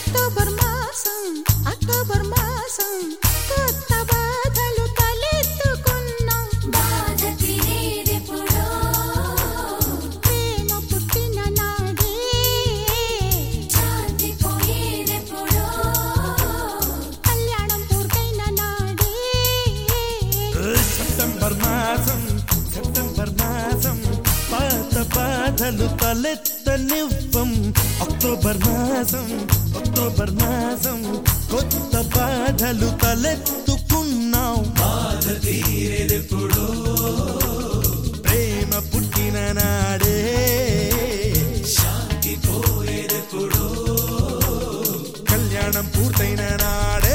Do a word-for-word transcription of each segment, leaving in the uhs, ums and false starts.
October మాసం October మాసం కొత్త బాధలు తలెత్తుకున్నాం బాధ తీరేదెప్పుడో ప్రేమ పుట్టిన నాడే శాంతి పోయేదెప్పుడో కళ్యాణం పూర్తయిన నాడే సెప్టెంబర్ మాసం సెప్టెంబర్ మాసం పాత బాధలు తలెత్తనివ్వం అక్టోబర్ మాసం అక్టోబర్ మాసం కొత్త బాధలు తలెత్తుకున్నాం బాధ తీరేదెప్పుడో ప్రేమ పుట్టిన నాడే శాంతి పోయేదెప్పుడో కళ్యాణం పూర్తయిన నాడే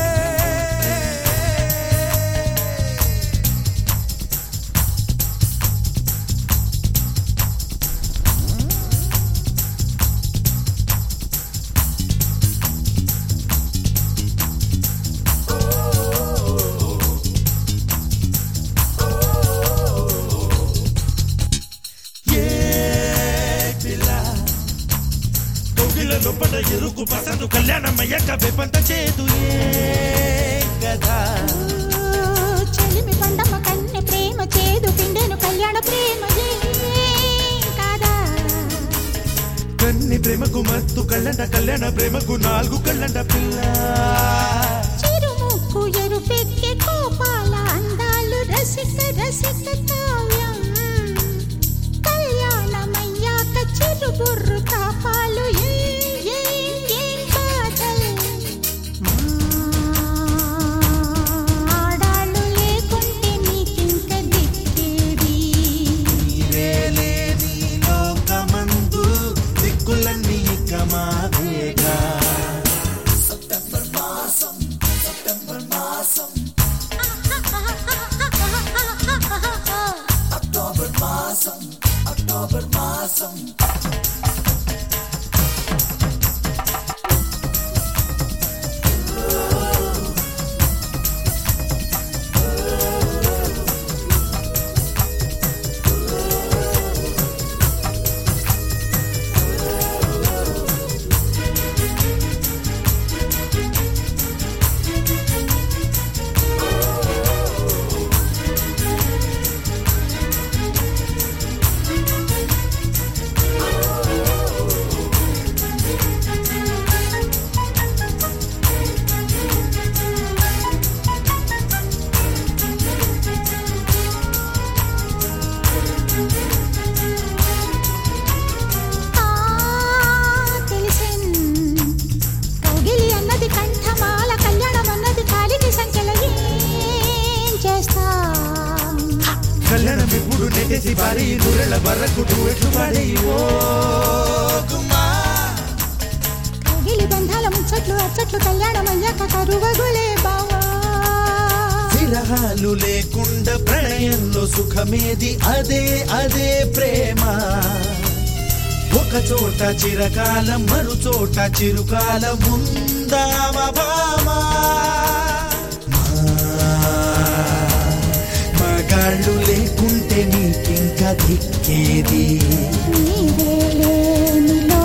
లోపల ఎరుకు పసందు కళ్యాణం అయ్యాక వేపంత చేదు కదా చెలిమి పండమ్మ కన్నె ప్రేమ చేదు పిండెను కళ్యాణ ప్రేమ కదా కన్ని ప్రేమకు మత్తు కళ్ళంట కళ్యాణ ప్రేమకు నాలుగు కళ్ళంట పిల్ల చిరుముక్కు ఎరుపెక్కే కోపాల అందాలు రసిక రసిక కావ్యం కళ్యాణమయ్యాక చిరుబుర్రు తాపాలు సెప్టెంబర్ మాసం సెప్టెంబర్ మాసం అక్టోబర్ మాసం అక్టోబర్ మాసం కళ్యాణం ఇప్పుడు నెట్టేసి పారి నూరెళ్ళ బర్రకు ఎట్లు పాడేవో కగిలి బంధాల ముచ్చట్లు అచ్చట్లు కళ్యాణం అయ్యాక కరువగులే బావా విరహాలు లేకుండా ప్రణయంలో సుఖమేది అదే అదే ప్రేమ ఒక చోట చిరకాలం మరు చోట చిరుకాలం ఉందామా భామా మగాళ్ళు లేకుంటే నీకింక దిక్కేది నీవే లేనిలో